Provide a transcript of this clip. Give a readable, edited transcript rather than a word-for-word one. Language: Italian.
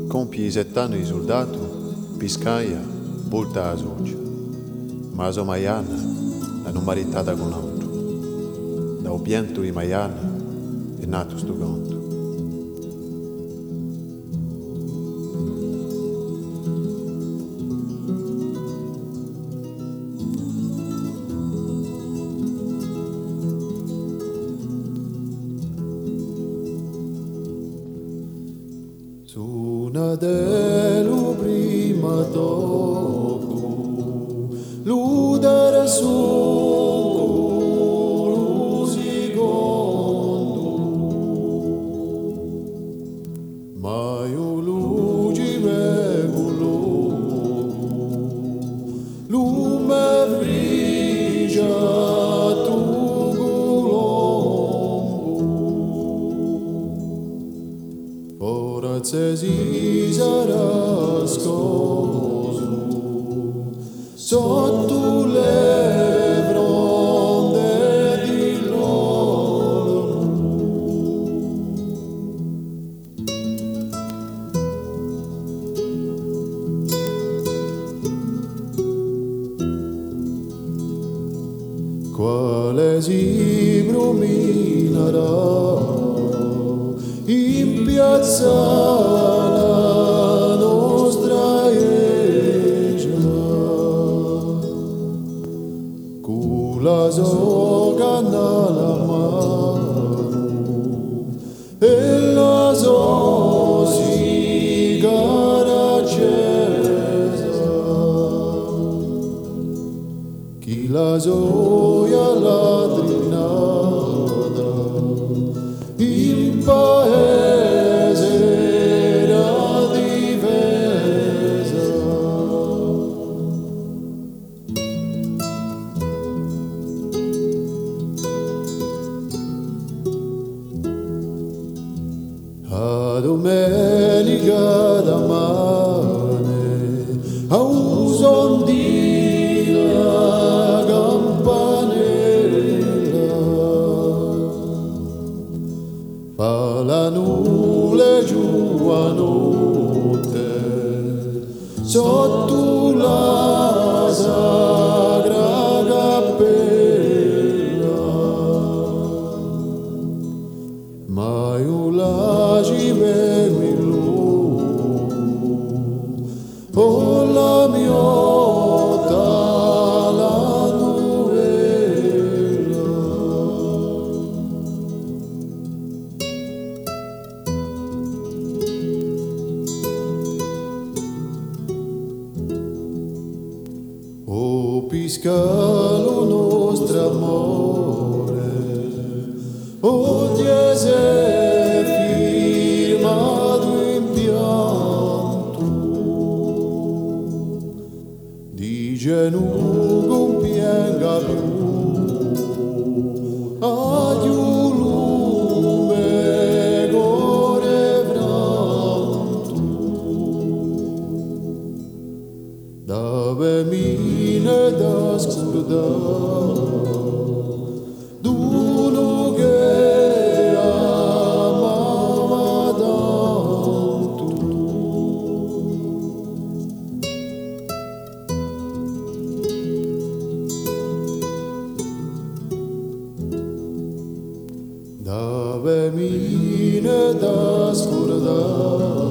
Compi settano i soldato, piscaia, volta a socia. Ma so maiana, la non maritata con altro. Da obiento di maiana è nato sto conto. Sunadelu prima tocco, ludere su lu secondo, ma io luci vegulo, lume frigia tu colombo, ora se si sarà scoso sotto le fronde di loro. Quale si bruminerà in piazza la nostra eggia, con la soga nella mano e la sua sigara accesa, chi la soia ladrinata il paese era difesa. A domenica da mane a un son di la campanella fa la nube giù a notte sotto la sagra cappella, ma io la ci vengo in luce, oh la mia la novella. O piscalo nostro amore, o Gesù firmato in pianto, dice non pianga più, adiù lume core franto, dove mine da scordare, d'uno che amava tanto. Dove mine da scordare,